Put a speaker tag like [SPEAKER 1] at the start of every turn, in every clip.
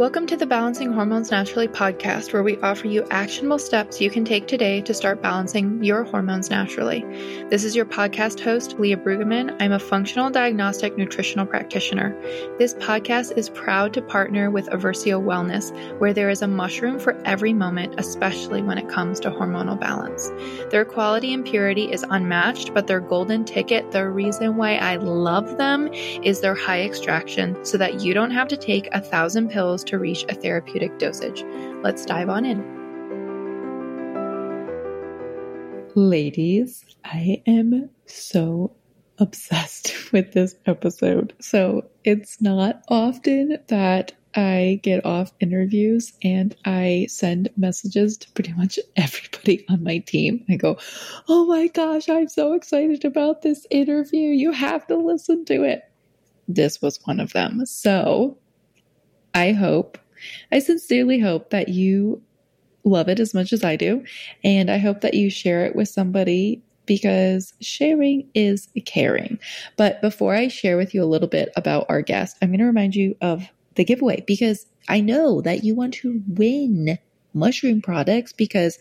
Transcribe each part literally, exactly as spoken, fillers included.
[SPEAKER 1] Welcome to the Balancing Hormones Naturally podcast, where we offer you actionable steps you can take today to start balancing your hormones naturally. This is your podcast host, Leah Brueggemann. I'm a functional diagnostic nutritional practitioner. This podcast is proud to partner with Aversio Wellness, where there is a mushroom for every moment, especially when it comes to hormonal balance. Their quality and purity is unmatched, but their golden ticket, the reason why I love them, is their high extraction, so that you don't have to take a thousand pills to reach a therapeutic dosage. Let's dive on in. Ladies, I am so obsessed with this episode. So it's not often that I get off interviews and I send messages to pretty much everybody on my team. I go, oh my gosh, I'm so excited about this interview. You have to listen to it. This was one of them. So I hope, I sincerely hope that you love it as much as I do. And I hope that you share it with somebody, because sharing is caring. But before I share with you a little bit about our guest, I'm going to remind you of the giveaway, because I know that you want to win mushroom products, because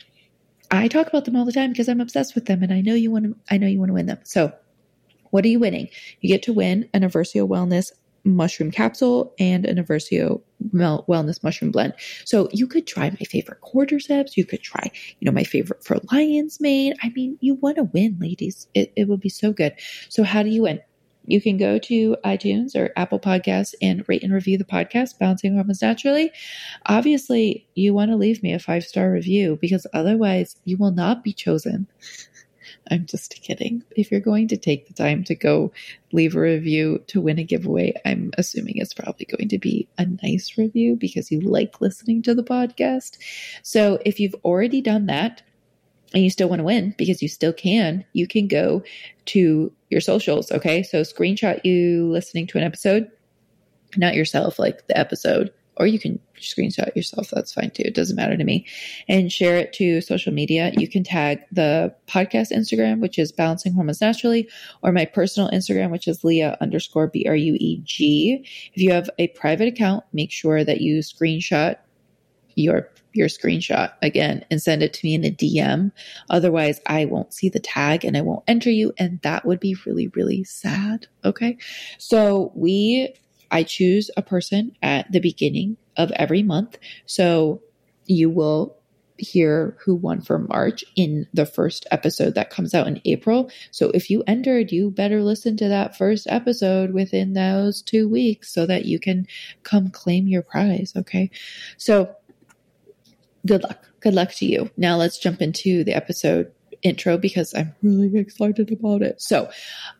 [SPEAKER 1] I talk about them all the time because I'm obsessed with them, and I know you want to, I know you want to win them. So what are you winning? You get to win an Aversio Wellness mushroom capsule and an Aversio Wellness mushroom blend. So you could try my favorite cordyceps. You could try, you know, my favorite for lion's mane. I mean, you want to win, ladies. It, it will be so good. So how do you win? You can go to iTunes or Apple Podcasts and rate and review the podcast, Balancing Hormones Naturally. Obviously, you want to leave me a five-star review, because otherwise you will not be chosen. I'm just kidding. If you're going to take the time to go leave a review to win a giveaway, I'm assuming it's probably going to be a nice review because you like listening to the podcast. So if you've already done that and you still want to win, because you still can, you can go to your socials. Okay. So screenshot you listening to an episode, not yourself, like the episode, or you can screenshot yourself. That's fine too. It doesn't matter to me. And share it to social media. You can tag the podcast Instagram, which is Balancing Hormones Naturally, or my personal Instagram, which is Leah underscore B R U E G. If you have a private account, make sure that you screenshot your your screenshot again and send it to me in a D M. Otherwise, I won't see the tag and I won't enter you. And that would be really, really sad. Okay. So we I choose a person at the beginning of every month. So you will hear who won for March in the first episode that comes out in April. So if you entered, you better listen to that first episode within those two weeks so that you can come claim your prize. Okay. So good luck. Good luck to you. Now let's jump into the episode intro, because I'm really excited about it. So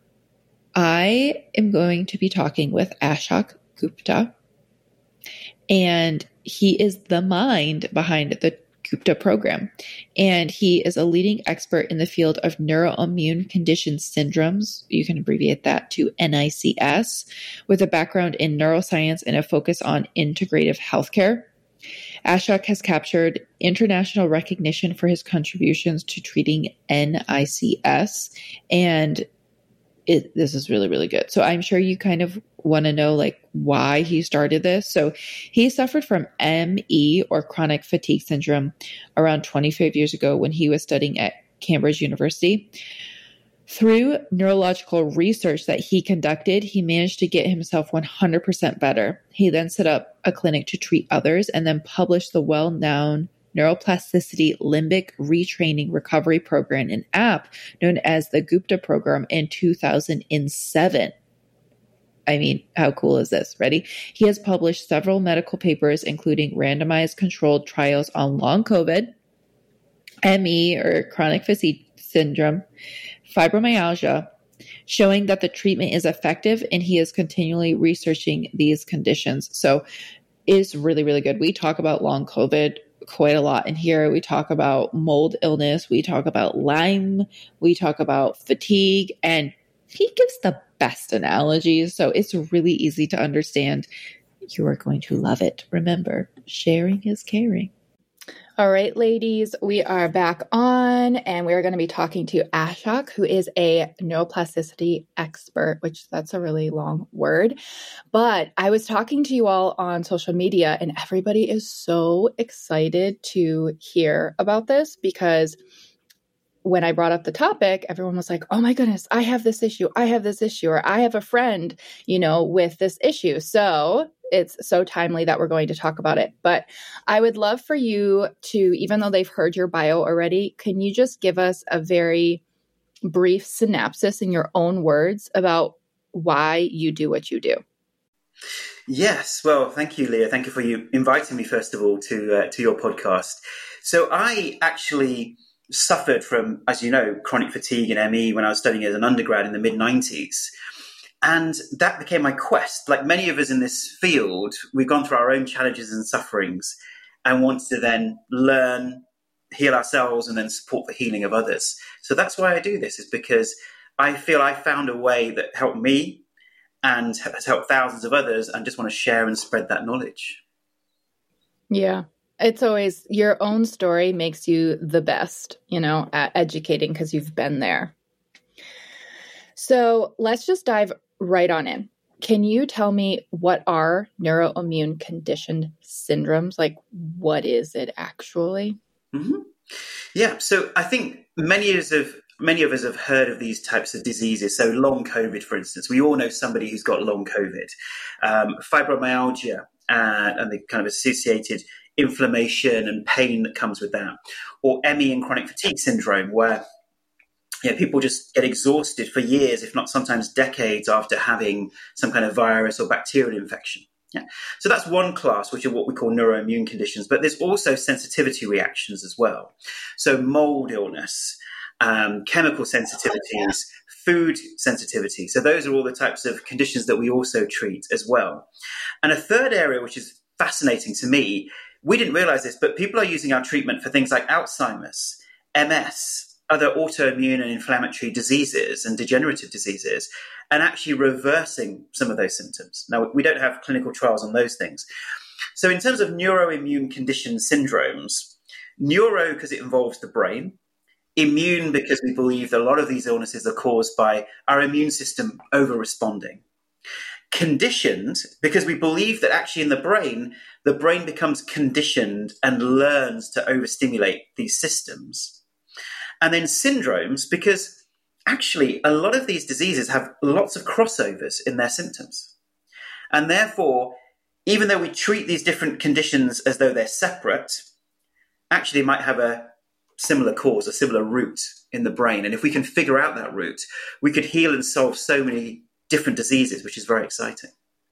[SPEAKER 1] I am going to be talking with Ashok Gupta, and he is the mind behind the Gupta program. And he is a leading expert in the field of neuroimmune condition syndromes. You can abbreviate that to N I C S, with a background in neuroscience and a focus on integrative healthcare. Ashok has captured international recognition for his contributions to treating N I C S, and It, this is really, really good. So I'm sure you kind of want to know like why he started this. So he suffered from M E, or chronic fatigue syndrome, around twenty-five years ago when he was studying at Cambridge University. Through neurological research that he conducted, he managed to get himself one hundred percent better. He then set up a clinic to treat others and then published the well-known Neuroplasticity Limbic Retraining Recovery Program, an app known as the Gupta Program, in two thousand seven. I mean, how cool is this? Ready? He has published several medical papers, including randomized controlled trials on long COVID, M E, or chronic fatigue syndrome, fibromyalgia, showing that the treatment is effective, and he is continually researching these conditions. So it's really, really good. We talk about long COVID quite a lot in here. We talk about mold illness. We talk about Lyme. We talk about fatigue, and he gives the best analogies. So it's really easy to understand. You are going to love it. Remember, sharing is caring.
[SPEAKER 2] All right, ladies, we are back on, and we are going to be talking to Ashok, who is a neuroplasticity expert, which that's a really long word. But I was talking to you all on social media, and everybody is so excited to hear about this because when I brought up the topic, everyone was like, oh my goodness, I have this issue. I have this issue, or I have a friend, you know, with this issue. So it's so timely that we're going to talk about it. But I would love for you to, even though they've heard your bio already, can you just give us a very brief synopsis in your own words about why you do what you do?
[SPEAKER 3] Yes. Well, thank you, Leah. Thank you for you inviting me, first of all, to uh, to your podcast. So I actually suffered from, as you know, chronic fatigue and M E when I was studying as an undergrad in the mid nineties. And that became my quest. Like many of us in this field, we've gone through our own challenges and sufferings and want to then learn, heal ourselves, and then support the healing of others. So that's why I do this, is because I feel I found a way that helped me and has helped thousands of others, and just want to share and spread that knowledge.
[SPEAKER 2] Yeah. It's always your own story makes you the best, you know, at educating because you've been there. So let's just dive right on in. Can you tell me what are neuroimmune conditioned syndromes? Like, what is it actually?
[SPEAKER 3] Mm-hmm. Yeah. So I think many of us have Many of us have heard of these types of diseases. So long COVID, for instance, we all know somebody who's got long COVID, um, fibromyalgia, uh, and the kind of associated inflammation and pain that comes with that, or M E and chronic fatigue syndrome, where you know, people just get exhausted for years, if not sometimes decades, after having some kind of virus or bacterial infection. Yeah. So that's one class, which are what we call neuroimmune conditions. But there's also sensitivity reactions as well. So mold illness, um, chemical sensitivities, food sensitivity. So those are all the types of conditions that we also treat as well. And a third area, which is fascinating to me, we didn't realize this, but people are using our treatment for things like Alzheimer's, M S, other autoimmune and inflammatory diseases and degenerative diseases, and actually reversing some of those symptoms. Now, we don't have clinical trials on those things. So in terms of neuroimmune condition syndromes, neuro because it involves the brain, immune because we believe that a lot of these illnesses are caused by our immune system over-responding. Conditioned because we believe that actually in the brain, the brain becomes conditioned and learns to overstimulate these systems. And then syndromes because actually a lot of these diseases have lots of crossovers in their symptoms. And therefore, even though we treat these different conditions as though they're separate, actually they might have a similar cause, a similar root in the brain. And if we can figure out that root, we could heal and solve so many different diseases, which is very exciting.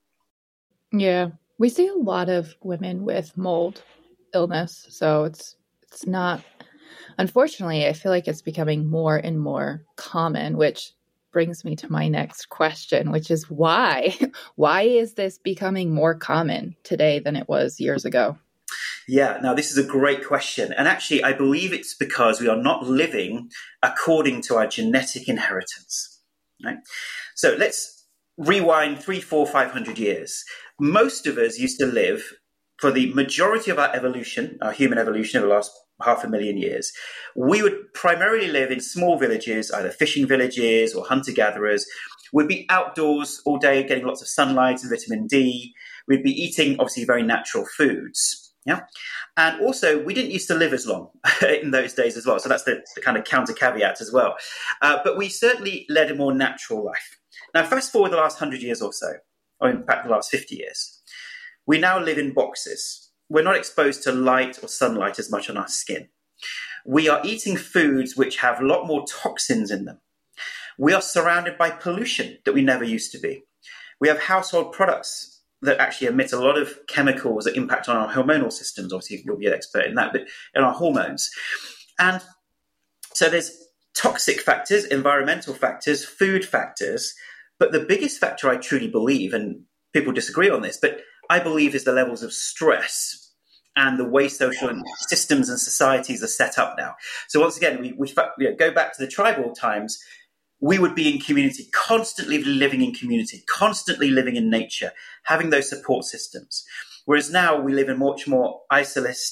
[SPEAKER 2] Yeah. We see a lot of women with mold illness. So it's it's not, unfortunately, I feel like it's becoming more and more common, which brings me to my next question, which is why? Why is this becoming more common today than it was years ago?
[SPEAKER 3] Yeah, now this is a great question. And actually, I believe it's because we are not living according to our genetic inheritance. Right? So let's rewind three, four, five hundred years. Most of us used to live for the majority of our evolution, our human evolution over the last half a million years. We would primarily live in small villages, either fishing villages or hunter-gatherers. We'd be outdoors all day, getting lots of sunlight and vitamin D. We'd be eating, obviously, very natural foods. Yeah. And also, we didn't used to live as long in those days as well. So that's the, the kind of counter caveat as well. Uh, but we certainly led a more natural life. Now, fast forward the last hundred years or so, or in fact, the last fifty years, we now live in boxes. We're not exposed to light or sunlight as much on our skin. We are eating foods which have a lot more toxins in them. We are surrounded by pollution that we never used to be. We have household products that actually emit a lot of chemicals that impact on our hormonal systems. Obviously, you'll be an expert in that, but in our hormones. And so there's toxic factors, environmental factors, food factors. But the biggest factor I truly believe, and people disagree on this, but I believe is the levels of stress and the way social systems and societies are set up now. So once again, we, we you know, go back to the tribal times. We would be in community, constantly living in community, constantly living in nature, having those support systems. Whereas now we live in much more isolist,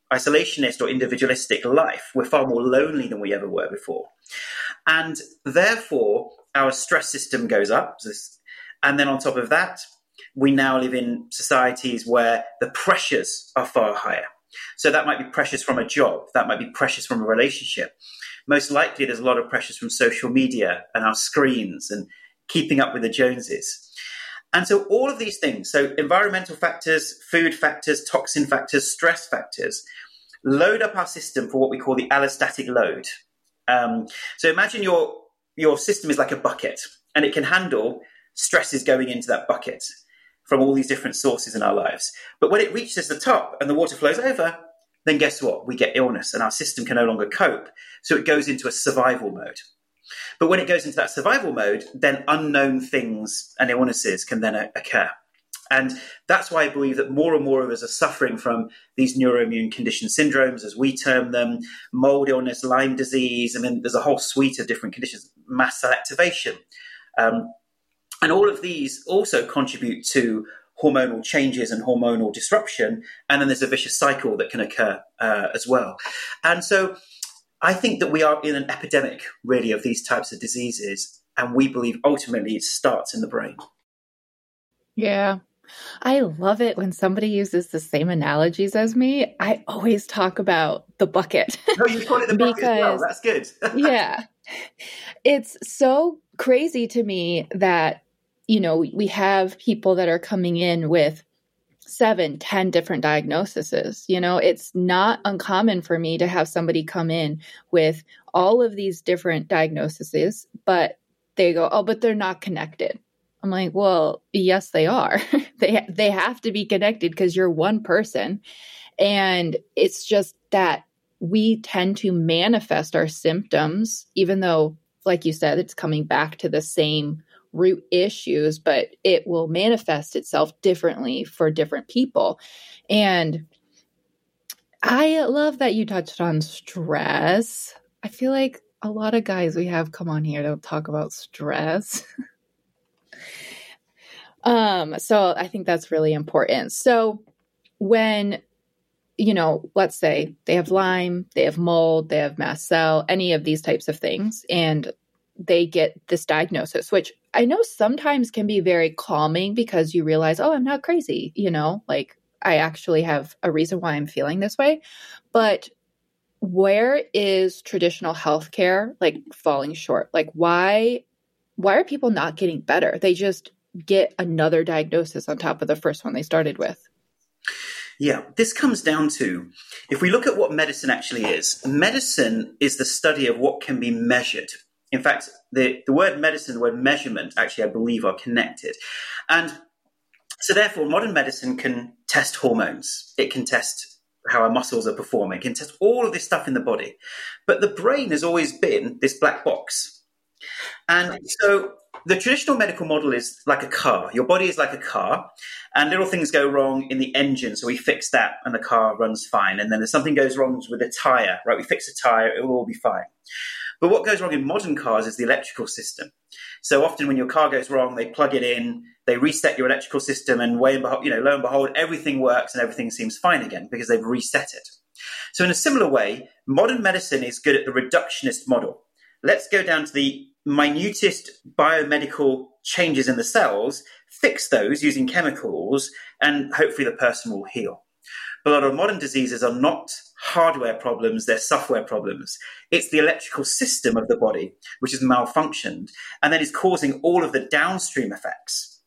[SPEAKER 3] isolationist or individualistic life. We're far more lonely than we ever were before. And therefore, our stress system goes up. And then on top of that, we now live in societies where the pressures are far higher. So that might be pressures from a job. That might be pressures from a relationship. Most likely, there's a lot of pressures from social media and our screens and keeping up with the Joneses. And so all of these things, so environmental factors, food factors, toxin factors, stress factors, load up our system for what we call the allostatic load. Um, so imagine your, your system is like a bucket, and it can handle stresses going into that bucket from all these different sources in our lives. But when it reaches the top and the water flows over, then guess what? We get illness and our system can no longer cope. So it goes into a survival mode. But when it goes into that survival mode, then unknown things and illnesses can then occur. And that's why I believe that more and more of us are suffering from these neuroimmune condition syndromes, as we term them, mold illness, Lyme disease. I mean, there's a whole suite of different conditions, mast cell activation. Um, And all of these also contribute to hormonal changes and hormonal disruption. And then there's a vicious cycle that can occur uh, as well. And so I think that we are in an epidemic, really, of these types of diseases. And we believe ultimately it starts in the brain.
[SPEAKER 2] Yeah. I love it when somebody uses the same analogies as me. I always talk about the bucket.
[SPEAKER 3] Oh, you call it the bucket as well. That's good.
[SPEAKER 2] Yeah. It's so crazy to me that, you know, we have people that are coming in with seven, ten different diagnoses. You know, it's not uncommon for me to have somebody come in with all of these different diagnoses, but they go, oh, but they're not connected. I'm like, well, yes, they are. they they have to be connected because you're one person. And it's just that we tend to manifest our symptoms, even though, like you said, it's coming back to the same root issues, but it will manifest itself differently for different people. And I love that you touched on stress. I feel like a lot of guys we have come on here to talk about stress. um, so I think that's really important. So when, you know, let's say they have Lyme, they have mold, they have mast cell, any of these types of things, and they get this diagnosis, which I know sometimes can be very calming because you realize, oh, I'm not crazy. You know, like I actually have a reason why I'm feeling this way. But where is traditional healthcare like falling short? Like why, why are people not getting better? They just get another diagnosis on top of the first one they started with.
[SPEAKER 3] Yeah, this comes down to, if we look at what medicine actually is, medicine is the study of what can be measured. In fact, the, the word medicine, the word measurement, actually, I believe are connected. And so therefore, modern medicine can test hormones. It can test how our muscles are performing. It can test all of this stuff in the body. But the brain has always been this black box. And so the traditional medical model is like a car. Your body is like a car, and little things go wrong in the engine, so we fix that, and the car runs fine. And then if something goes wrong with a tire, right? We fix a tire, it will all be fine. But what goes wrong in modern cars is the electrical system. So often when your car goes wrong, they plug it in, they reset your electrical system, and way and behold, you know, lo and behold, everything works and everything seems fine again because they've reset it. So in a similar way, modern medicine is good at the reductionist model. Let's go down to the minutest biomedical changes in the cells, fix those using chemicals, and hopefully the person will heal. But a lot of modern diseases are not hardware problems, they're software problems. It's the electrical system of the body, which is malfunctioned, and then is causing all of the downstream effects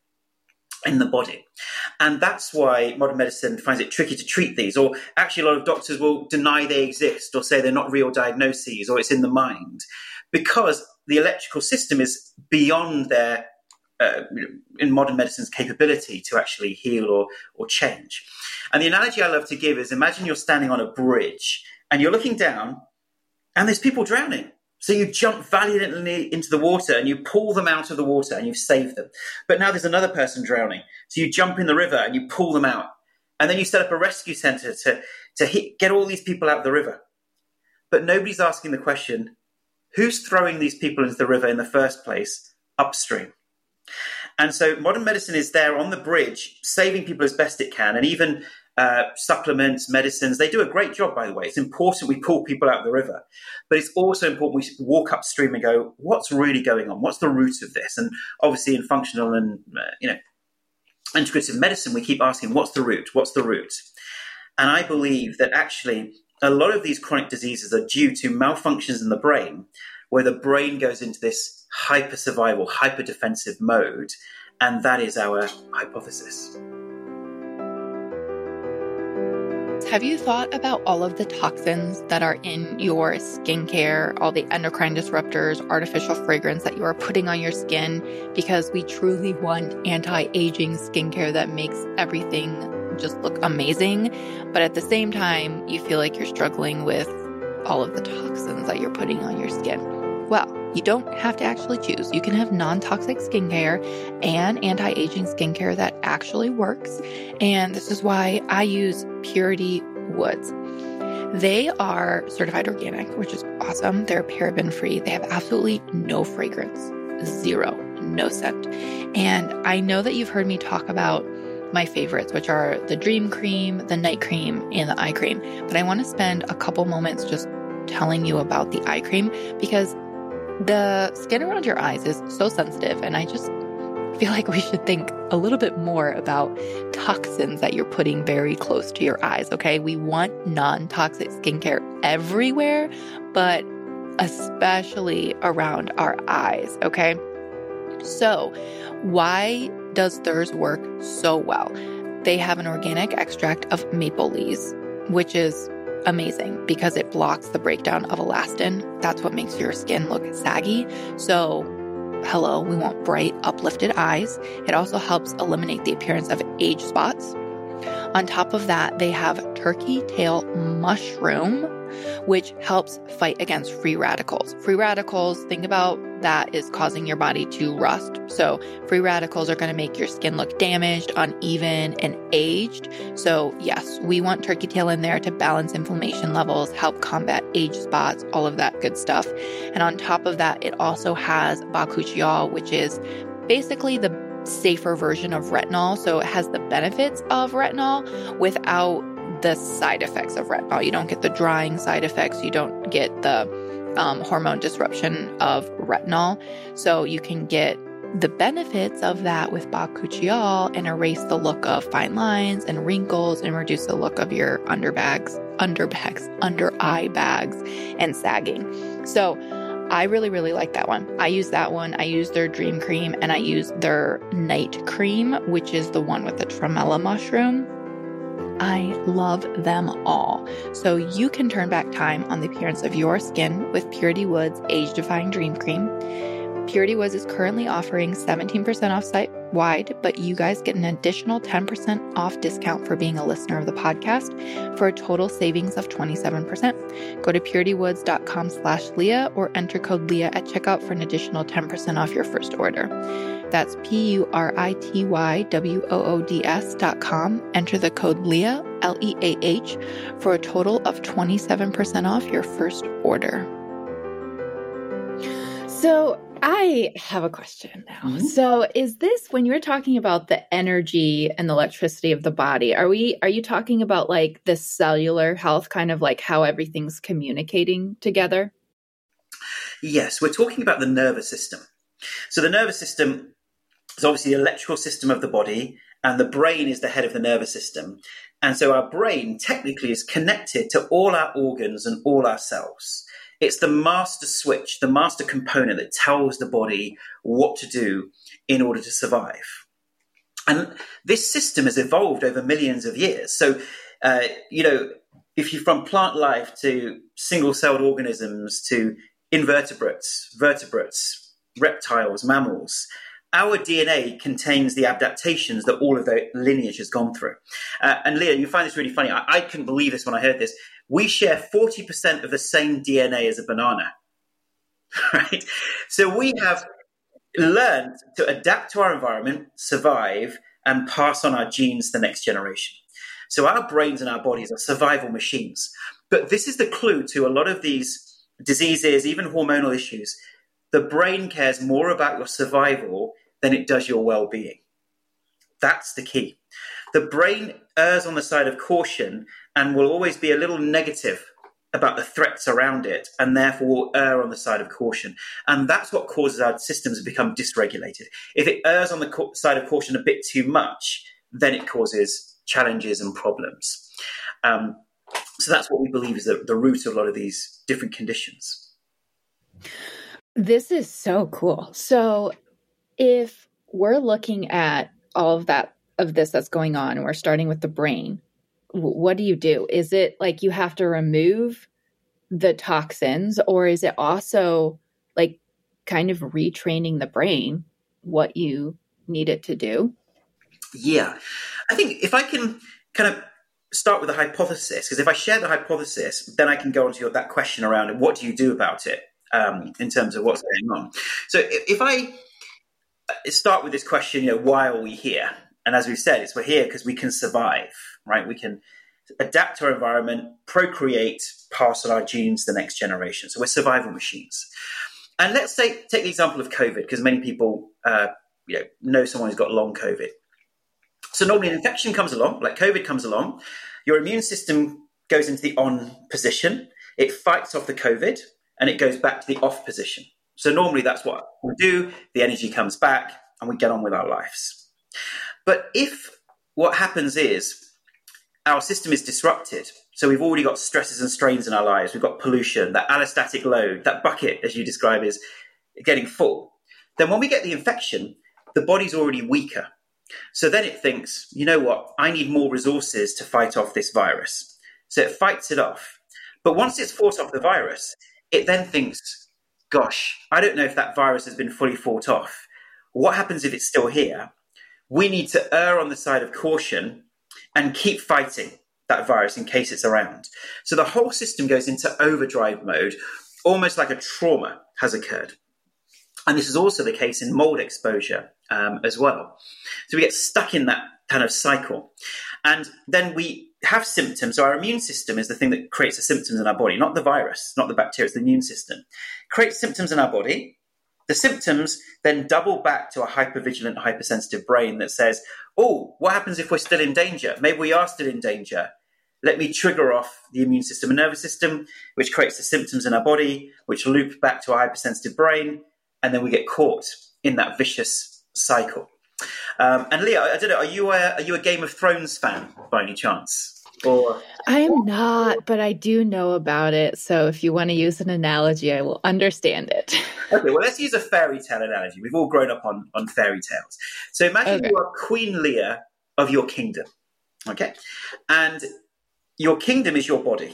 [SPEAKER 3] in the body. And that's why modern medicine finds it tricky to treat these, or actually a lot of doctors will deny they exist or say they're not real diagnoses or it's in the mind, because the electrical system is beyond their Uh, in modern medicine's capability to actually heal or or change. And the analogy I love to give is, imagine you're standing on a bridge and you're looking down and there's people drowning. So you jump valiantly into the water and you pull them out of the water and you've saved them. But now there's another person drowning. So you jump in the river and you pull them out. And then you set up a rescue center to, to hit, get all these people out of the river. But nobody's asking the question, who's throwing these people into the river in the first place upstream? And so modern medicine is there on the bridge, saving people as best it can, and even uh, supplements, medicines. They do a great job, by the way. It's important we pull people out of the river, but it's also important we walk upstream and go, what's really going on? What's the root of this? And obviously in functional and, uh, you know, integrative medicine, we keep asking, what's the root? What's the root? And I believe that actually a lot of these chronic diseases are due to malfunctions in the brain, where the brain goes into this hyper survival, hyper defensive mode. And that is our hypothesis.
[SPEAKER 2] Have you thought about all of the toxins that are in your skincare, all the endocrine disruptors, artificial fragrance that you are putting on your skin? Because we truly want anti-aging skincare that makes everything just look amazing. But at the same time, you feel like you're struggling with all of the toxins that you're putting on your skin. Well, you don't have to actually choose. You can have non-toxic skincare and anti-aging skincare that actually works. And this is why I use Purity Woods. They are certified organic, which is awesome. They're paraben-free. They have absolutely no fragrance, zero, no scent. And I know that you've heard me talk about my favorites, which are the Dream Cream, the Night Cream, and the Eye Cream. But I want to spend a couple moments just telling you about the Eye Cream, because the skin around your eyes is so sensitive, and I just feel like we should think a little bit more about toxins that you're putting very close to your eyes, okay? We want non-toxic skincare everywhere, but especially around our eyes, okay? So why does theirs work so well? They have an organic extract of maple leaves, which is amazing because it blocks the breakdown of elastin. That's what makes your skin look saggy. So, hello, we want bright, uplifted eyes. It also helps eliminate the appearance of age spots. On top of that, they have turkey tail mushroom, which helps fight against free radicals. Free radicals, think about that is causing your body to rust. So free radicals are going to make your skin look damaged, uneven, and aged. So yes, we want turkey tail in there to balance inflammation levels, help combat age spots, all of that good stuff. And on top of that, it also has bakuchiol, which is basically the safer version of retinol. So it has the benefits of retinol without the side effects of retinol. You don't get the drying side effects. You don't get the um, hormone disruption of retinol. So you can get the benefits of that with bakuchiol and erase the look of fine lines and wrinkles and reduce the look of your underbags, underbags, under eye bags and sagging. So I really, really like that one. I use that one. I use their Dream Cream, and I use their Night Cream, which is the one with the tremella mushroom. I love them all. So you can turn back time on the appearance of your skin with Purity Woods Age Defying Dream Cream. Purity Woods is currently offering seventeen percent off site-wide, but you guys get an additional ten percent off discount for being a listener of the podcast for a total savings of twenty-seven percent. Go to puritywoods.com slash Leah or enter code Leah at checkout for an additional ten percent off your first order. That's P-U-R-I-T-Y-W-O-O-D-S dot com. Enter the code Leah, L E A H, for a total of twenty-seven percent off your first order. So I have a question now. Mm-hmm. So is this, when you're talking about the energy and the electricity of the body, are we, are you talking about like the cellular health, kind of like how everything's communicating together?
[SPEAKER 3] Yes, we're talking about the nervous system. So the nervous system is obviously the electrical system of the body, and the brain is the head of the nervous system. And so our brain technically is connected to all our organs and all our cells. It's the master switch, the master component that tells the body what to do in order to survive. And this system has evolved over millions of years. So, uh, you know, if you're from plant life to single-celled organisms to invertebrates, vertebrates, reptiles, mammals, our D N A contains the adaptations that all of the lineage has gone through. Uh, and Leah, you find this really funny. I, I couldn't believe this when I heard this. We share forty percent of the same D N A as a banana, right? So we have learned to adapt to our environment, survive, and pass on our genes to the next generation. So our brains and our bodies are survival machines. But this is the clue to a lot of these diseases, even hormonal issues. The brain cares more about your survival than it does your well-being. That's the key. the brain errs on the side of caution and will always be a little negative about the threats around it, and therefore will err on the side of caution. And that's what causes our systems to become dysregulated. If it errs on the co- side of caution a bit too much, then it causes challenges and problems. Um, so that's what we believe is the, the root of a lot of these different conditions.
[SPEAKER 2] This is so cool. So if we're looking at all of that, of this that's going on, and we're starting with the brain, what do you do? Is it like you have to remove the toxins, or is it also like kind of retraining the brain what you need it to do?
[SPEAKER 3] Yeah. I think if I can kind of start with a hypothesis, because if I share the hypothesis, then I can go on to your, that question around what do you do about it um, in terms of what's going on. So if, if I start with this question, you know, why are we here? And as we've said, it's we're here because we can survive, right? We can adapt to our environment, procreate, pass on our genes to the next generation. So we're survival machines. And let's say, take the example of COVID, because many people uh, you know, know someone who's got long COVID. So normally an infection comes along, like COVID comes along, your immune system goes into the on position, it fights off the COVID, and it goes back to the off position. So normally that's what we do, the energy comes back, and we get on with our lives. But if what happens is our system is disrupted, so we've already got stresses and strains in our lives, we've got pollution, that allostatic load, that bucket, as you describe, is getting full, then when we get the infection, the body's already weaker. So then it thinks, you know what, I need more resources to fight off this virus. So it fights it off. But once it's fought off the virus, it then thinks, gosh, I don't know if that virus has been fully fought off. What happens if it's still here? We need to err on the side of caution and keep fighting that virus in case it's around. So the whole system goes into overdrive mode, almost like a trauma has occurred. And this is also the case in mold exposure um, as well. So we get stuck in that kind of cycle. And then we have symptoms. So our immune system is the thing that creates the symptoms in our body, not the virus, not the bacteria, it's the immune system. Creates symptoms in our body. The symptoms then double back to a hypervigilant, hypersensitive brain that says, oh, what happens if we're still in danger? Maybe we are still in danger. Let me trigger off the immune system and nervous system, which creates the symptoms in our body, which loop back to a hypersensitive brain, and then we get caught in that vicious cycle. Um, and Leah, I don't know, are you a, are you a Game of Thrones fan by any chance? Or
[SPEAKER 2] I am not, but I do know about it. So if you want to use an analogy, I will understand it.
[SPEAKER 3] Okay, well, let's use a fairy tale analogy. We've all grown up on, on fairy tales. So imagine okay. you are Queen Leah of your kingdom, okay? And your kingdom is your body.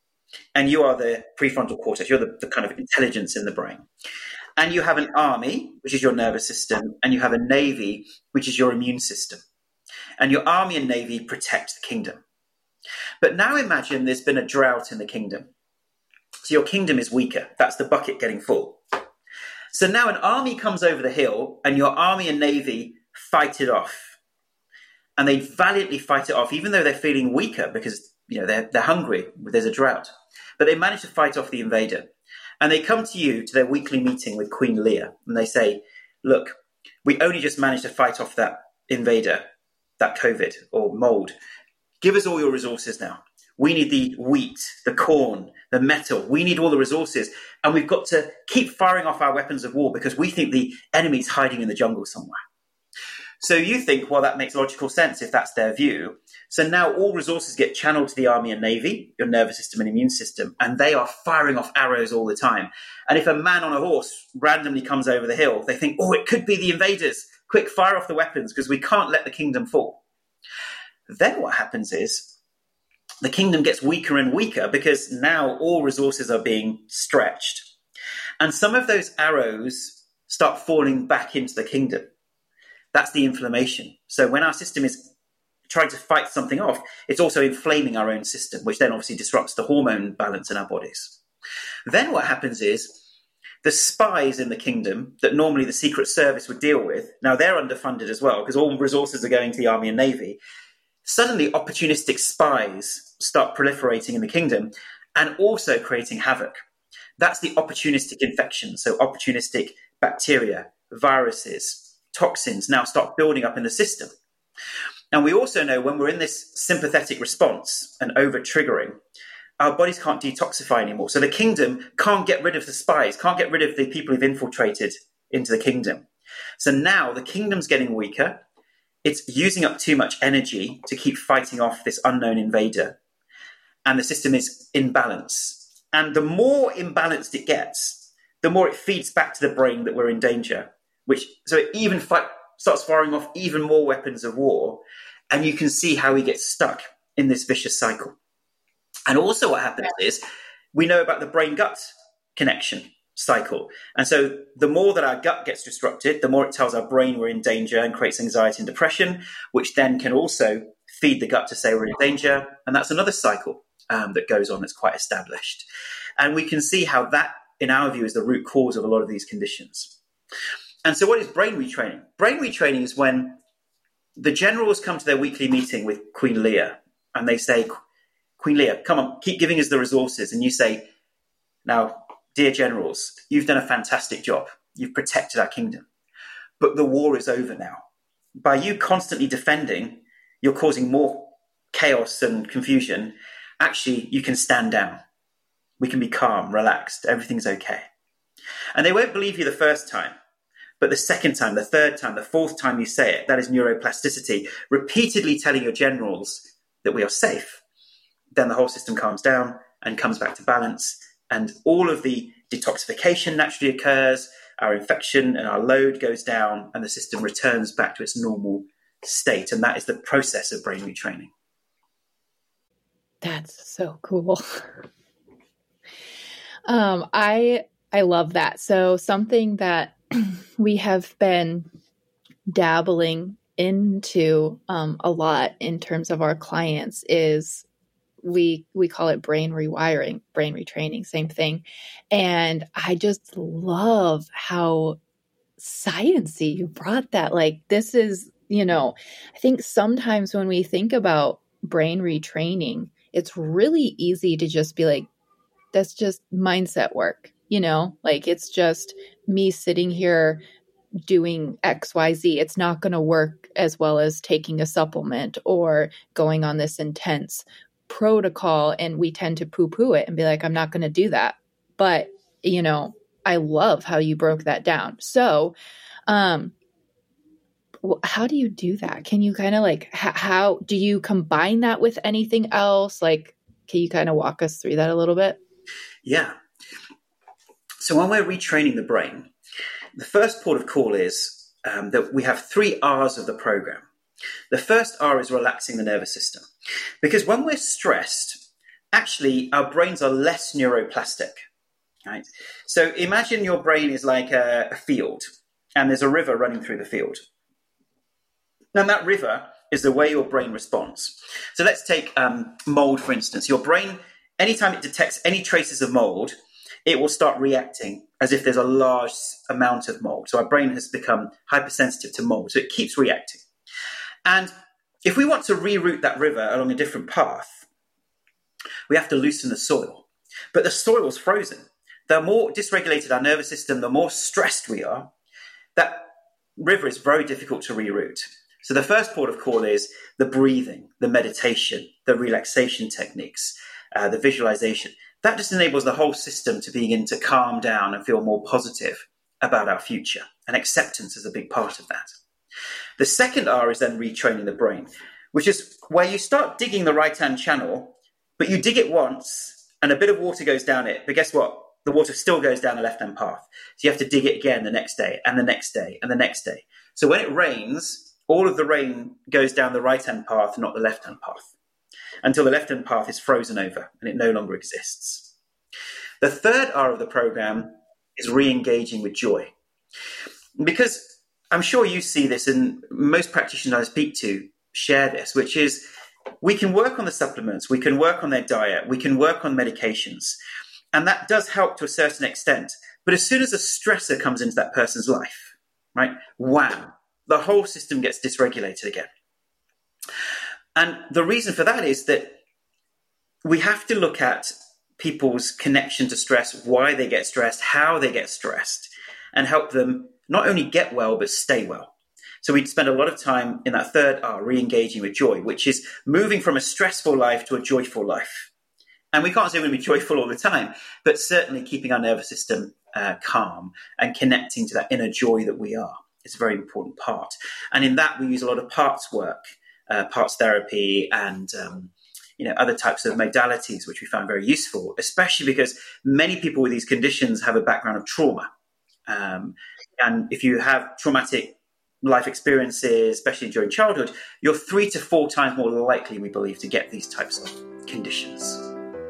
[SPEAKER 3] And you are the prefrontal cortex. You're the, the kind of intelligence in the brain. And you have an army, which is your nervous system, and you have a navy, which is your immune system. And your army and navy protect the kingdom. But now imagine there's been a drought in the kingdom. So your kingdom is weaker. That's the bucket getting full. So now an army comes over the hill and your army and navy fight it off. And they valiantly fight it off, even though they're feeling weaker because, you know, they're, they're hungry. There's a drought. But they manage to fight off the invader. And they come to you to their weekly meeting with Queen Leah. And they say, look, we only just managed to fight off that invader, that COVID or mold. Give us all your resources now. We need the wheat, the corn, the metal. We need all the resources. And we've got to keep firing off our weapons of war because we think the enemy's hiding in the jungle somewhere. So you think, well, that makes logical sense if that's their view. So now all resources get channeled to the army and navy, your nervous system and immune system, and they are firing off arrows all the time. And if a man on a horse randomly comes over the hill, they think, oh, it could be the invaders. Quick, fire off the weapons because we can't let the kingdom fall. Then what happens is the kingdom gets weaker and weaker because now all resources are being stretched. And some of those arrows start falling back into the kingdom. That's the inflammation. So when our system is trying to fight something off, it's also inflaming our own system, which then obviously disrupts the hormone balance in our bodies. Then what happens is the spies in the kingdom that normally the Secret Service would deal with, now they're underfunded as well because all resources are going to the army and navy. Suddenly, opportunistic spies start proliferating in the kingdom and also creating havoc. That's the opportunistic infection. So opportunistic bacteria, viruses, toxins now start building up in the system. And we also know when we're in this sympathetic response and over-triggering, our bodies can't detoxify anymore. So the kingdom can't get rid of the spies, can't get rid of the people who've infiltrated into the kingdom. So now the kingdom's getting weaker. It's using up too much energy to keep fighting off this unknown invader. And the system is in balance. And the more imbalanced it gets, the more it feeds back to the brain that we're in danger. Which so it even fight, starts firing off even more weapons of war. And you can see how we get stuck in this vicious cycle. And also what happens is we know about the brain-gut connection cycle. And so the more that our gut gets disrupted, the more it tells our brain we're in danger and creates anxiety and depression, which then can also feed the gut to say we're in danger. And that's another cycle um, that goes on that's quite established. And we can see how that, in our view, is the root cause of a lot of these conditions. And so what is brain retraining? Brain retraining is when the generals come to their weekly meeting with Queen Leah and they say, Queen Leah, come on, keep giving us the resources. And you say, now, dear generals, you've done a fantastic job. You've protected our kingdom. But the war is over now. By you constantly defending, you're causing more chaos and confusion. Actually, you can stand down. We can be calm, relaxed. Everything's okay. And they won't believe you the first time. But the second time, the third time, the fourth time you say it, that is neuroplasticity, repeatedly telling your generals that we are safe. Then the whole system calms down and comes back to balance. And all of the detoxification naturally occurs, our infection and our load goes down, and the system returns back to its normal state. And that is the process of brain retraining.
[SPEAKER 2] That's so cool. um, I I love that. So something that we have been dabbling into um, a lot in terms of our clients is we we call it brain rewiring, brain retraining, same thing. And I just love how sciencey you brought that. Like, this is, you know, I think sometimes when we think about brain retraining, it's really easy to just be like, that's just mindset work, you know, like it's just me sitting here doing X, Y, Z. It's not going to work as well as taking a supplement or going on this intense protocol. And we tend to poo-poo it and be like, I'm not going to do that. But, you know, I love how you broke that down. So, um, how do you do that? Can you kind of like, h- how do you combine that with anything else? Like, can you kind of walk us through that a little bit?
[SPEAKER 3] Yeah. So when we're retraining the brain, the first port of call is um, that we have three R's of the program. The first R is relaxing the nervous system. Because when we're stressed, actually our brains are less neuroplastic. Right? So imagine your brain is like a, a field and there's a river running through the field. And that river is the way your brain responds. So let's take um, mold, for instance. Your brain, anytime it detects any traces of mold, it will start reacting as if there's a large amount of mold. So our brain has become hypersensitive to mold. So it keeps reacting. And if we want to reroute that river along a different path, we have to loosen the soil. But the soil's frozen. The more dysregulated our nervous system, the more stressed we are, that river is very difficult to reroute. So the first port of call is the breathing, the meditation, the relaxation techniques, uh, the visualization. That just enables the whole system to begin to calm down and feel more positive about our future. And acceptance is a big part of that. The second R is then retraining the brain, which is where you start digging the right-hand channel, but you dig it once and a bit of water goes down it. But guess what? The water still goes down the left-hand path. So you have to dig it again the next day and the next day and the next day. So when it rains, all of the rain goes down the right-hand path, not the left-hand path, until the left-hand path is frozen over and it no longer exists. The third R of the program is re-engaging with joy. Because I'm sure you see this, and most practitioners I speak to share this, which is we can work on the supplements, we can work on their diet, we can work on medications, and that does help to a certain extent. But as soon as a stressor comes into that person's life, right, wham, the whole system gets dysregulated again. And the reason for that is that we have to look at people's connection to stress, why they get stressed, how they get stressed, and help them not only get well, but stay well. So we'd spend a lot of time in that third R, re-engaging with joy, which is moving from a stressful life to a joyful life. And we can't say we're going to be joyful all the time, but certainly keeping our nervous system uh, calm and connecting to that inner joy that we are. It's a very important part. And in that, we use a lot of parts work, uh, parts therapy, and um, you know, other types of modalities, which we found very useful, especially because many people with these conditions have a background of trauma. Um, and if you have traumatic life experiences, especially during childhood, you're three to four times more likely, we believe, to get these types of conditions.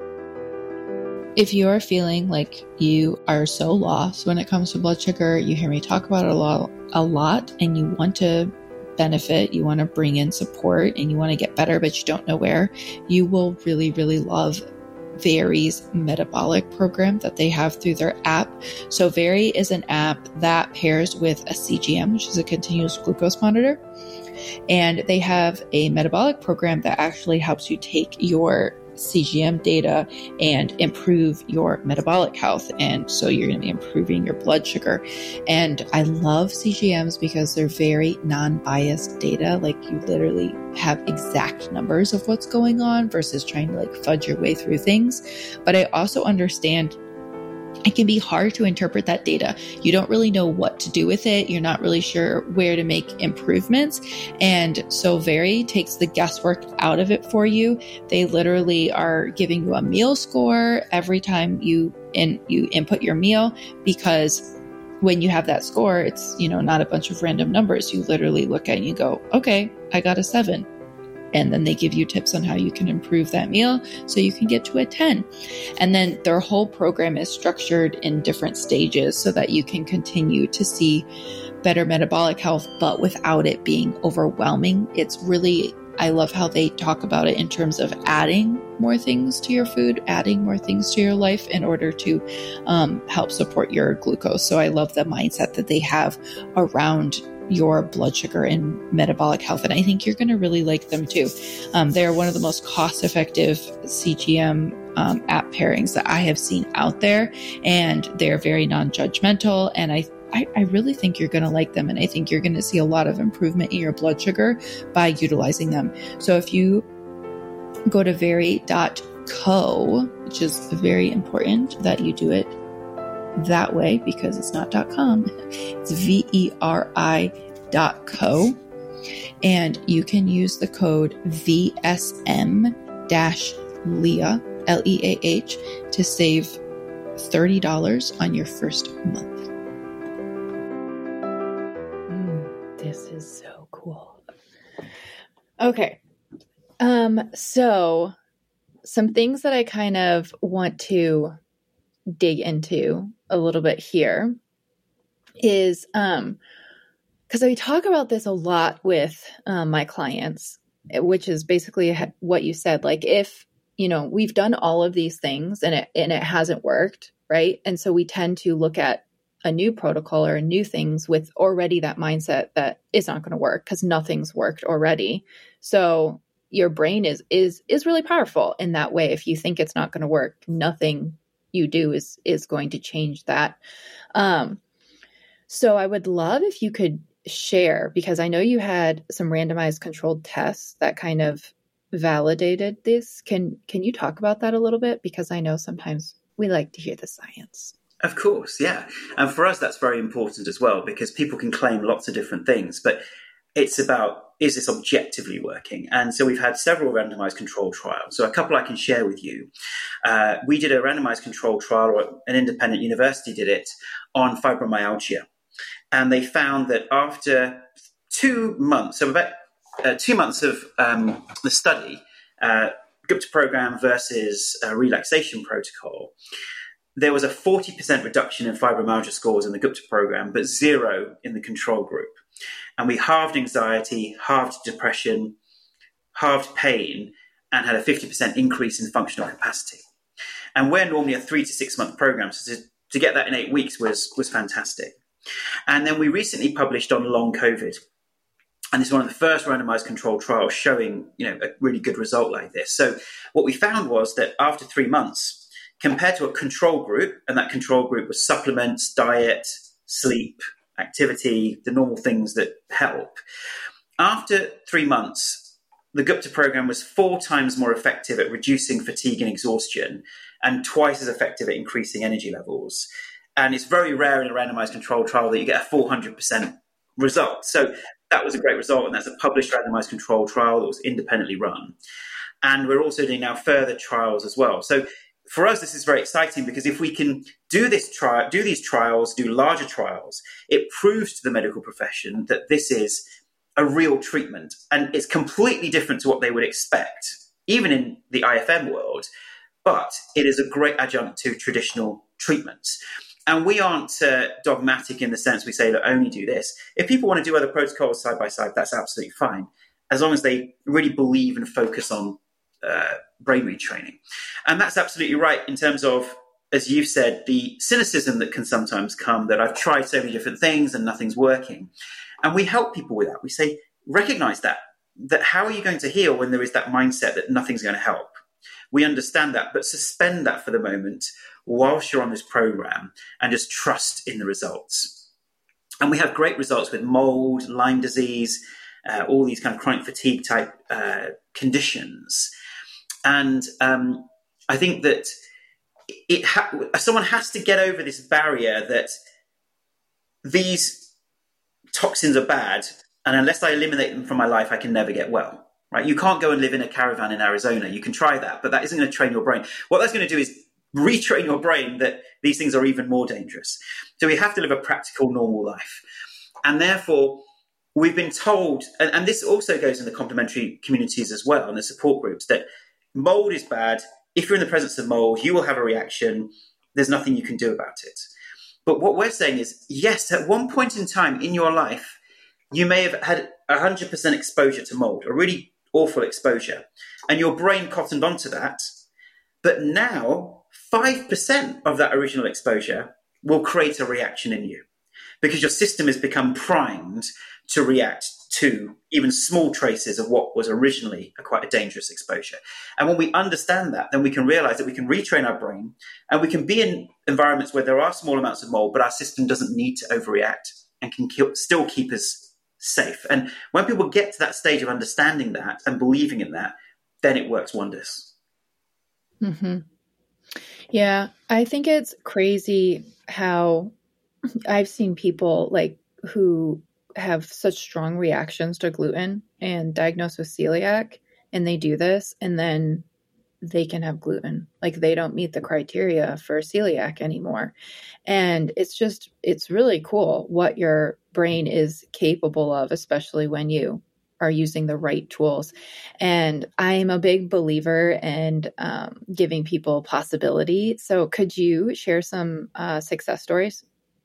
[SPEAKER 1] If you are feeling like you are so lost when it comes to blood sugar, you hear me talk about it a lot, a lot, and you want to benefit, you want to bring in support, and you want to get better, but you don't know where, you will really, really love Very's metabolic program that they have through their app. So Very is an app that pairs with a C G M, which is a continuous glucose monitor. And they have a metabolic program that actually helps you take your C G M data and improve your metabolic health. And so you're going to be improving your blood sugar. And I love C G Ms because they're very non-biased data. Like you literally have exact numbers of what's going on versus trying to like fudge your way through things. But I also understand it can be hard to interpret that data. You don't really know what to do with it. You're not really sure where to make improvements. And so Very takes the guesswork out of it for you. They literally are giving you a meal score every time you in, you input your meal, because when you have that score, it's, you know, not a bunch of random numbers. You literally look at it and you go, okay, I got a seven. And then they give you tips on how you can improve that meal so you can get to a ten. And then their whole program is structured in different stages so that you can continue to see better metabolic health, but without it being overwhelming. It's really, I love how they talk about it in terms of adding more things to your food, adding more things to your life in order to um, help support your glucose. So I love the mindset that they have around your blood sugar and metabolic health. And I think you're going to really like them too. Um, they're one of the most cost-effective C G M um, app pairings that I have seen out there. And they're very non-judgmental. And I, I, I really think you're going to like them. And I think you're going to see a lot of improvement in your blood sugar by utilizing them. So if you go to very dot co, which is very important that you do it that way because it's not .com, it's V E R I dot co, and you can use the code V S M Leah, L E A H, to save thirty dollars on your first month.
[SPEAKER 2] Mm, this is so cool. Okay. Um, so some things that I kind of want to dig into a little bit here is, um, because I talk about this a lot with um, my clients, which is basically what you said. Like if, you know, we've done all of these things and it, and it hasn't worked, right? And so we tend to look at a new protocol or new things with already that mindset that it's not going to work because nothing's worked already. So your brain is, is, is really powerful in that way. If you think it's not going to work, nothing you do is, is going to change that. Um, so I would love if you could share, because I know you had some randomized controlled tests that kind of validated this. Can, can you talk about that a little bit? Because I know sometimes we like to hear the science.
[SPEAKER 3] Of course, yeah. And for us, that's very important as well, because people can claim lots of different things, but it's about, is this objectively working? And so we've had several randomized control trials. So a couple I can share with you. Uh, we did a randomized control trial, or an independent university did it, on fibromyalgia. And they found that after two months, so about uh, two months of um, the study, uh, Gupta program versus a relaxation protocol, there was a forty percent reduction in fibromyalgia scores in the Gupta program, but zero in the control group. And we halved anxiety, halved depression, halved pain, and had a fifty percent increase in functional capacity. And we're normally a three to six month program, so to, to get that in eight weeks was, was fantastic. And then we recently published on long COVID. And this is one of the first randomized controlled trials showing, you know, a really good result like this. So what we found was that after three months, compared to a control group, and that control group was supplements, diet, sleep, activity, the normal things that help. After three months, the Gupta program was four times more effective at reducing fatigue and exhaustion and twice as effective at increasing energy levels. And it's very rare in a randomized controlled trial that you get a four hundred percent result. So that was a great result, and that's a published randomized controlled trial that was independently run. And we're also doing now further trials as well. So for us, this is very exciting because if we can do this trial, do these trials, do larger trials, it proves to the medical profession that this is a real treatment, and it's completely different to what they would expect, even in the I F M world. But it is a great adjunct to traditional treatments. And we aren't uh, dogmatic in the sense we say, look, only do this. If people want to do other protocols side by side, that's absolutely fine, as long as they really believe and focus on uh, brain retraining. And that's absolutely right in terms of, as you've said, the cynicism that can sometimes come that I've tried so many different things and nothing's working. And we help people with that. We say, recognize that, that how are you going to heal when there is that mindset that nothing's going to help? We understand that, but suspend that for the moment whilst you're on this program and just trust in the results. And we have great results with mold, Lyme disease, uh, all these kind of chronic fatigue type uh, conditions. And um, I think that it ha- someone has to get over this barrier that these toxins are bad, and unless I eliminate them from my life, I can never get well. Right? You can't go and live in a caravan in Arizona. You can try that, but that isn't going to train your brain. What that's going to do is retrain your brain that these things are even more dangerous. So we have to live a practical, normal life. And therefore, we've been told, and, and this also goes in the complementary communities as well, and the support groups, that mold is bad. If you're in the presence of mold, you will have a reaction. There's nothing you can do about it. But what we're saying is, yes, at one point in time in your life, you may have had one hundred percent exposure to mold, a really awful exposure, and your brain cottoned onto that. But now, five percent of that original exposure will create a reaction in you because your system has become primed to react to even small traces of what was originally a quite a dangerous exposure. And when we understand that, then we can realize that we can retrain our brain and we can be in environments where there are small amounts of mold, but our system doesn't need to overreact and can kill, still keep us safe. And when people get to that stage of understanding that and believing in that, then it works wonders.
[SPEAKER 2] Mm-hmm. Yeah, I think it's crazy how I've seen people like who have such strong reactions to gluten and diagnosed with celiac, and they do this, and then they can have gluten. Like they don't meet the criteria for celiac anymore. And it's just, it's really cool what your brain is capable of, especially when you are using the right tools. And I'm a big believer in um, giving people possibility. So could you share some uh, success stories?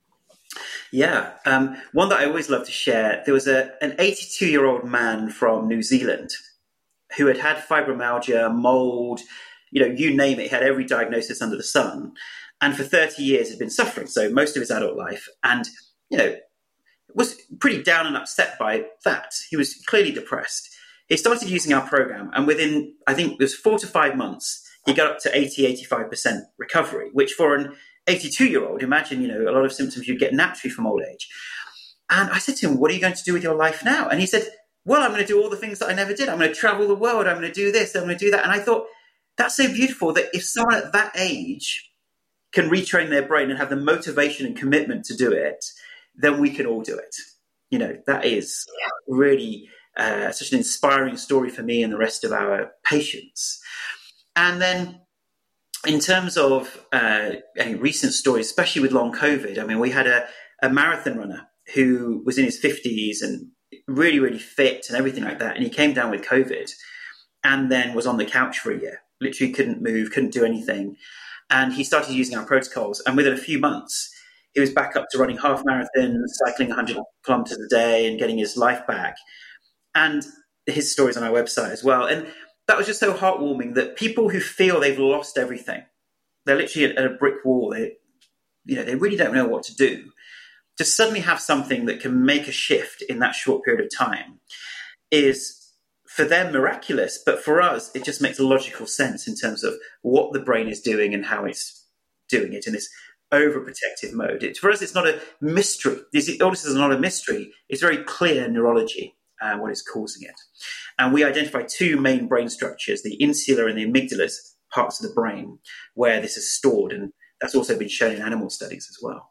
[SPEAKER 3] Yeah. Um, one that I always love to share, there was a, an eighty-two-year-old man from New Zealand who had had fibromyalgia, mold, you know, you name it, he had every diagnosis under the sun. And for thirty years had been suffering, so most of his adult life. And, you know, was pretty down and upset by that. He was clearly depressed. He started using our program, and within, I think it was four to five months, he got up to eighty, eighty-five percent recovery, which for an eighty-two-year-old, imagine, you know, a lot of symptoms you'd get naturally from old age. And I said to him, what are you going to do with your life now? And he said, well, I'm going to do all the things that I never did. I'm going to travel the world. I'm going to do this. I'm going to do that. And I thought, that's so beautiful that if someone at that age can retrain their brain and have the motivation and commitment to do it, then we can all do it. You know, that is really uh, such an inspiring story for me and the rest of our patients. And then in terms of uh, any recent stories, especially with long COVID, I mean, we had a, a marathon runner who was in his fifties and really, really fit and everything like that. And he came down with COVID and then was on the couch for a year, literally couldn't move, couldn't do anything. And he started using our protocols. And within a few months, he was back up to running half marathons, cycling one hundred kilometers a day and getting his life back. And his story's on our website as well. And that was just so heartwarming that people who feel they've lost everything, they're literally at a brick wall, they, you know, they really don't know what to do, to suddenly have something that can make a shift in that short period of time is for them miraculous. But for us, it just makes logical sense in terms of what the brain is doing and how it's doing it in this overprotective mode. It, for us, it's not a mystery. This illness is not a mystery. It's very clear neurology, uh, what is causing it. And we identify two main brain structures, the insular and the amygdala parts of the brain, where this is stored. And that's also been shown in animal studies as well.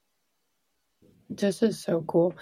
[SPEAKER 2] This is so cool.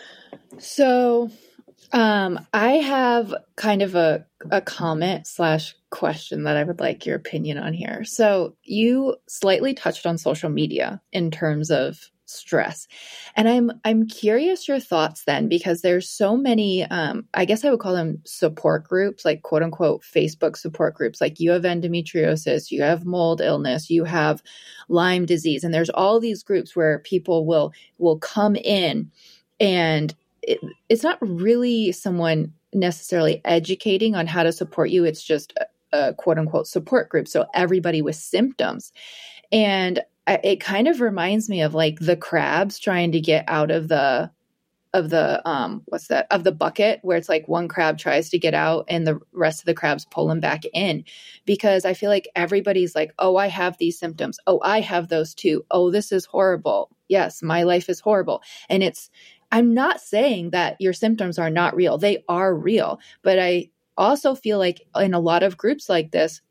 [SPEAKER 2] So um, I have kind of a, a comment slash question that I would like your opinion on here. So you slightly touched on social media in terms of stress. And I'm I'm curious your thoughts then, because there's so many, um, I guess I would call them support groups, like quote unquote Facebook support groups. Like you have endometriosis, you have mold illness, you have Lyme disease, and there's all these groups where people will will come in, and it, it's not really someone necessarily educating on how to support you. It's just a, a quote unquote support group. So everybody with symptoms. And it kind of reminds me of like the crabs trying to get out of the, of the, um, what's that, of the bucket, where it's like one crab tries to get out and the rest of the crabs pull them back in, because I feel like everybody's like, oh, I have these symptoms. Oh, I have those too. Oh, this is horrible. Yes, my life is horrible. And it's, I'm not saying that your symptoms are not real. They are real. But I also feel like in a lot of groups like this,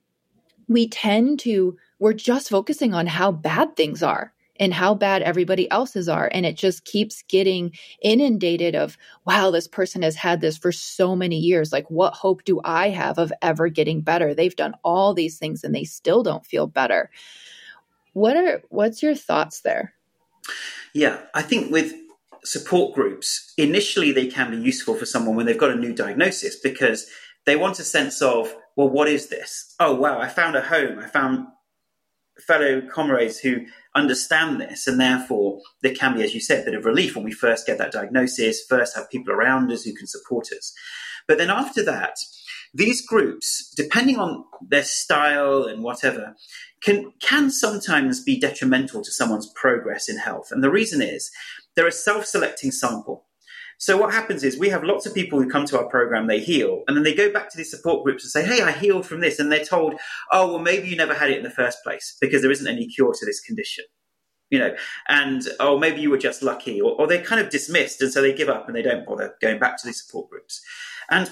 [SPEAKER 2] we tend to, we're just focusing on how bad things are and how bad everybody else's are. And it just keeps getting inundated of, wow, this person has had this for so many years. Like, what hope do I have of ever getting better? They've done all these things and they still don't feel better. What are, what's your thoughts there?
[SPEAKER 3] Yeah, I think with support groups, initially they can be useful for someone when they've got a new diagnosis, because they want a sense of, well, what is this? Oh, wow, I found a home. I found fellow comrades who understand this, and therefore there can be, as you said, a bit of relief when we first get that diagnosis, first have people around us who can support us. But then after that, these groups, depending on their style and whatever, can can sometimes be detrimental to someone's progress in health. And the reason is they're a self-selecting sample. So what happens is we have lots of people who come to our program, they heal, and then they go back to these support groups and say, hey, I healed from this. And they're told, oh, well, maybe you never had it in the first place because there isn't any cure to this condition. You know, and, oh, maybe you were just lucky, or, or they're kind of dismissed. And so they give up and they don't bother going back to these support groups. And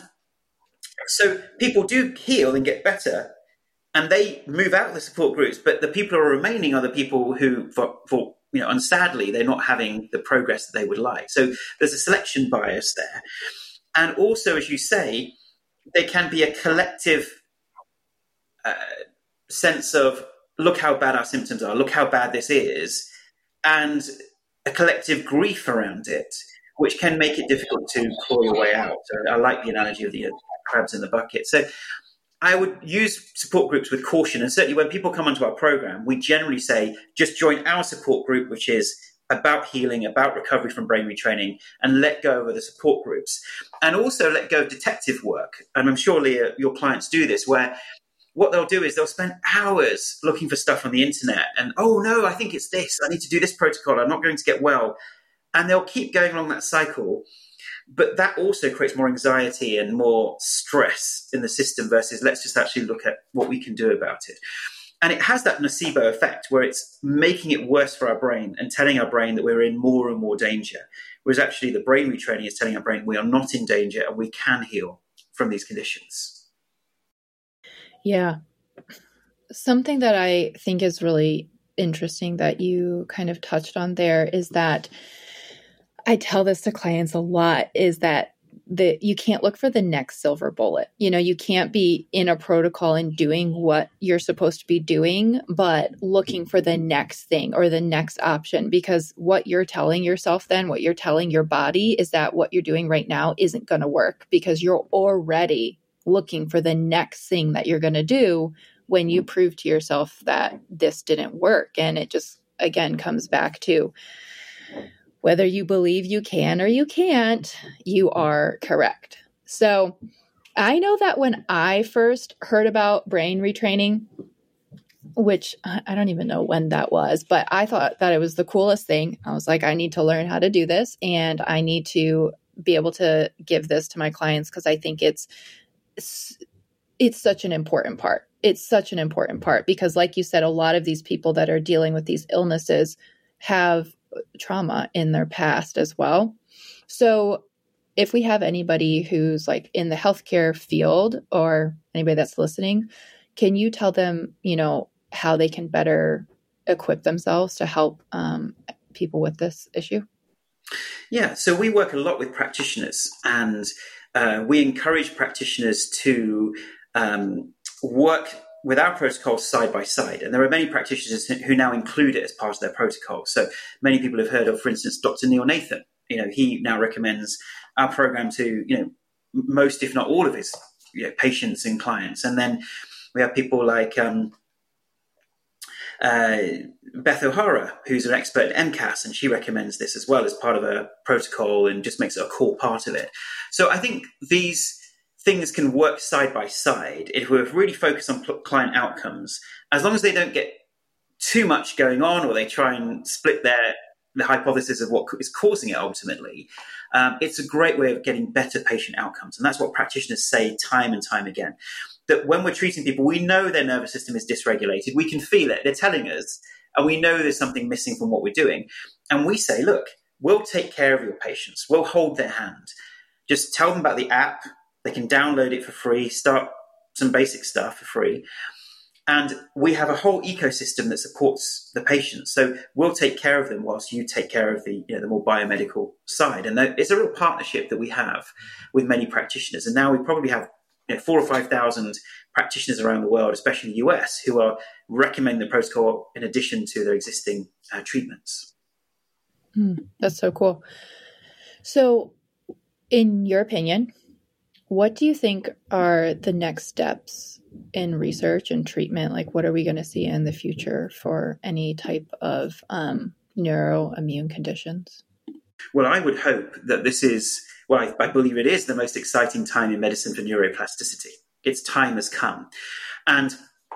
[SPEAKER 3] so people do heal and get better, and they move out of the support groups. But the people who are remaining are the people who, for, for you know, and sadly, they're not having the progress that they would like. So there's a selection bias there. And also, as you say, there can be a collective uh, sense of, look how bad our symptoms are, look how bad this is, and a collective grief around it, which can make it difficult to claw your way out. So I like the analogy of the uh, crabs in the bucket. So I would use support groups with caution. And certainly when people come onto our program, we generally say, just join our support group, which is about healing, about recovery from brain retraining, and let go of the support groups. And also let go of detective work. And I'm sure, Leah, your clients do this, where what they'll do is they'll spend hours looking for stuff on the internet. And, oh, no, I think it's this. I need to do this protocol. I'm not going to get well. And they'll keep going along that cycle. But that also creates more anxiety and more stress in the system versus let's just actually look at what we can do about it. And it has that nocebo effect where it's making it worse for our brain and telling our brain that we're in more and more danger. Whereas actually the brain retraining is telling our brain we are not in danger and we can heal from these conditions.
[SPEAKER 2] Yeah. Something that I think is really interesting that you kind of touched on there is that I tell this to clients a lot, is that the you can't look for the next silver bullet. You know, you can't be in a protocol and doing what you're supposed to be doing, but looking for the next thing or the next option, because what you're telling yourself then, what you're telling your body is that what you're doing right now isn't going to work, because you're already looking for the next thing that you're going to do when you prove to yourself that this didn't work. And it just, again, comes back to whether you believe you can or you can't, you are correct. So I know that when I first heard about brain retraining, which I don't even know when that was, but I thought that it was the coolest thing. I was like, I need to learn how to do this, and I need to be able to give this to my clients, because I think it's, it's it's such an important part. it's such an important part because, like you said, a lot of these people that are dealing with these illnesses have trauma in their past as well. So if we have anybody who's like in the healthcare field or anybody that's listening, can you tell them, you know, how they can better equip themselves to help um, people with this issue?
[SPEAKER 3] Yeah, so we work a lot with practitioners, and uh, we encourage practitioners to um, work with our protocols side by side. And there are many practitioners who now include it as part of their protocol. So many people have heard of, for instance, Doctor Neil Nathan. You know, he now recommends our program to, you know, most, if not all of his you know, patients and clients. And then we have people like um, uh, Beth O'Hara, who's an expert in M C A S, and she recommends this as well as part of a protocol and just makes it a core part of it. So I think these things can work side by side if we're really focused on client outcomes, as long as they don't get too much going on or they try and split their the hypothesis of what is causing it ultimately. Um, it's a great way of getting better patient outcomes. And that's what practitioners say time and time again, that when we're treating people, we know their nervous system is dysregulated. We can feel it. They're telling us, and we know there's something missing from what we're doing. And we say, look, we'll take care of your patients. We'll hold their hand. Just tell them about the app. They can download it for free, start some basic stuff for free. And we have a whole ecosystem that supports the patients. So we'll take care of them whilst you take care of the, you know, the more biomedical side. And it's a real partnership that we have with many practitioners. And now we probably have you know, four or five thousand practitioners around the world, especially the U S, who are recommending the protocol in addition to their existing uh, treatments.
[SPEAKER 2] Mm, that's so cool. So in your opinion, what do you think are the next steps in research and treatment? Like, what are we going to see in the future for any type of um, neuroimmune conditions?
[SPEAKER 3] Well, I would hope that this is, well, I, I believe it is the most exciting time in medicine for neuroplasticity. Its time has come. And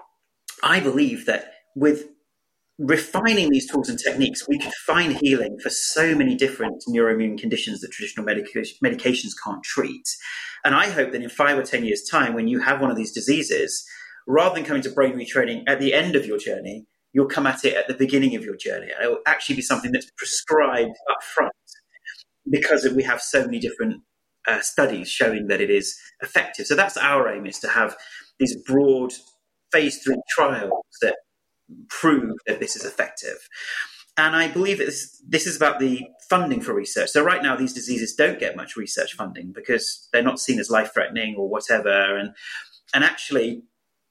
[SPEAKER 3] I believe that with refining these tools and techniques, we could find healing for so many different neuroimmune conditions that traditional medica- medications can't treat. And I hope that in five or ten years' time, when you have one of these diseases, rather than coming to brain retraining at the end of your journey, you'll come at it at the beginning of your journey. And it will actually be something that's prescribed up front because we have so many different uh, studies showing that it is effective. So that's our aim, is to have these broad phase three trials that prove that this is effective. And I believe that this, this is about the funding for research. So right now, these diseases don't get much research funding because they're not seen as life-threatening or whatever. And, and actually,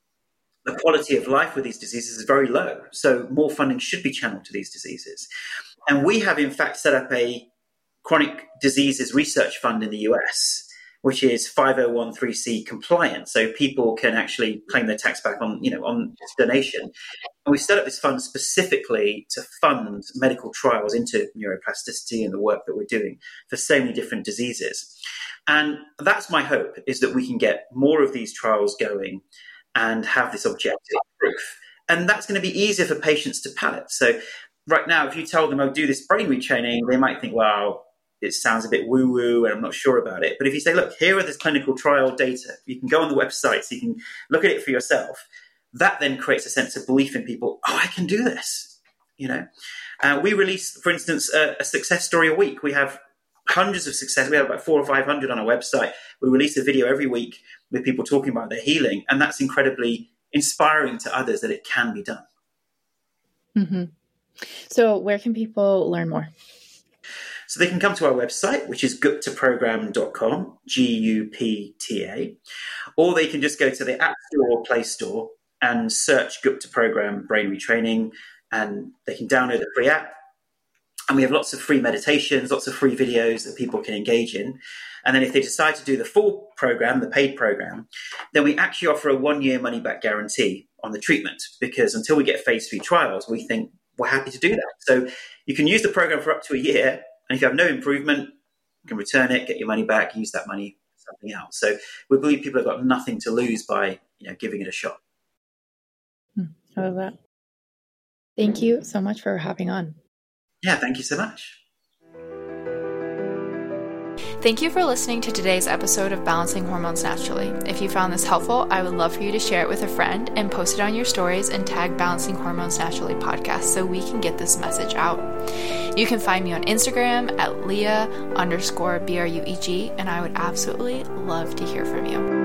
[SPEAKER 3] the quality of life with these diseases is very low. So more funding should be channeled to these diseases. And we have, in fact, set up a chronic diseases research fund in the U S, which is five oh one three C compliant. So people can actually claim their tax back on, you know, on donation. And we set up this fund specifically to fund medical trials into neuroplasticity and the work that we're doing for so many different diseases. And that's my hope, is that we can get more of these trials going and have this objective proof. And that's going to be easier for patients to palate. So right now, if you tell them, oh, do this brain retraining, they might think, wow, it sounds a bit woo-woo and I'm not sure about it. But if you say, look, here are this clinical trial data, you can go on the website, so you can look at it for yourself. That then creates a sense of belief in people. Oh, I can do this. You know, uh, we release, for instance, a, a success story a week. We have hundreds of success. We have about four or five hundred on our website. We release a video every week with people talking about their healing. And that's incredibly inspiring to others that it can be done.
[SPEAKER 2] Mm-hmm. So where can people learn more?
[SPEAKER 3] So they can come to our website, which is gupta program dot com, G U P T A, or they can just go to the App Store or Play Store and search Gupta Program Brain Retraining, and they can download the free app. And we have lots of free meditations, lots of free videos that people can engage in. And then if they decide to do the full program, the paid program, then we actually offer a one-year money-back guarantee on the treatment, because until we get phase three trials, we think we're happy to do that. So you can use the program for up to a year. And if you have no improvement, you can return it, get your money back, use that money for something else. So we believe people have got nothing to lose by, you know, giving it a shot.
[SPEAKER 2] I love that. Thank you so much for hopping on.
[SPEAKER 3] Yeah, thank you so much.
[SPEAKER 2] Thank you for listening to today's episode of Balancing Hormones Naturally. If you found this helpful, I would love for you to share it with a friend and post it on your stories and tag Balancing Hormones Naturally podcast so we can get this message out. You can find me on Instagram at Leah underscore B R U E G, and I would absolutely love to hear from you.